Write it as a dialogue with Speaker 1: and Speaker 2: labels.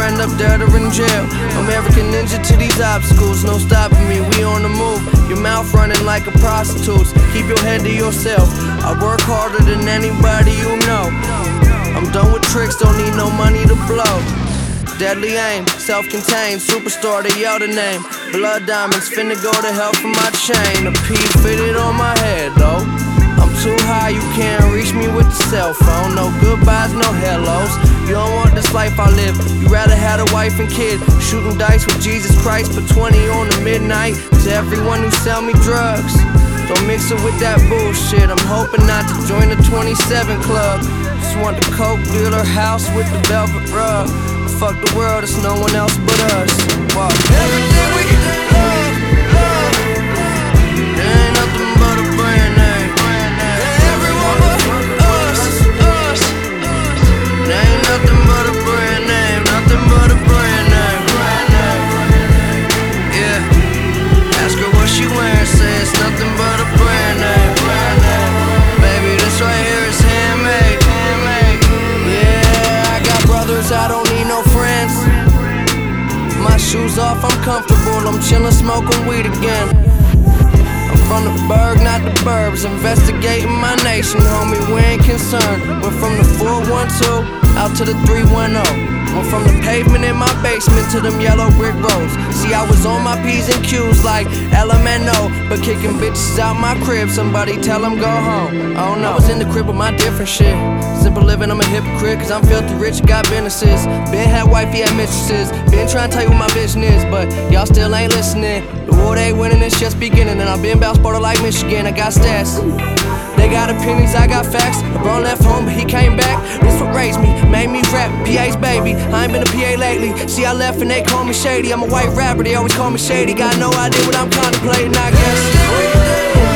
Speaker 1: end up dead or in jail. American ninja to these obstacles, no stopping me, we on the move. Your mouth running like a prostitute's, keep your head to yourself. I work harder than anybody you know. I'm done with tricks, don't need no money to blow. Deadly aim, self-contained, superstar, they yell the name. Blood diamonds, finna go to hell for my chain. A P fitted on my head though. I'm too high, you can't reach me with the cell phone. No goodbyes, no hellos. You don't want this life I live, you rather had a wife and kid. Shooting dice with Jesus Christ, but 20 on the midnight. To everyone who sell me drugs, don't mix it with that bullshit. I'm hoping not to join the 27 club. Just want the coke dealer house with the velvet rug. Fuck the world, it's no one else but us. Wow. Everything we love, love. There ain't nothing but a brand name. Everyone but us, us. There ain't nothing but a brand name, nothing but a brand name. Yeah. Ask her what she wearing, say it's nothing but a brand name. Baby, this right here is handmade. Yeah, I got brothers, I don't need no friends. My shoes off, I'm comfortable, I'm chillin', smoking weed again. I'm from the burg, not the burbs, investigating my nation, homie, we ain't concerned. Went from the 412 out to the 310. Went from the pavement in my basement to them yellow brick roads. See, I was on my P's and Q's like LMNO, but kicking bitches out my crib, somebody tell them go home. Oh no, I was in the crib with my different shit. Simple living, I'm a hypocrite, cause I'm filthy rich, got businesses. Been had wifey, had mistresses. Been trying to tell you what my vision is, but y'all still ain't listening. The war they winning, it's just beginning. And I've been bout Sparta like Michigan, I got stats. They got opinions, I got facts. LeBron left home, but he came back. This what raised me, made me rap, PA's baby. I ain't been a PA lately. See, I left and they call me shady. I'm a white rapper, they always call me shady. Got no idea what I'm contemplating, I guess.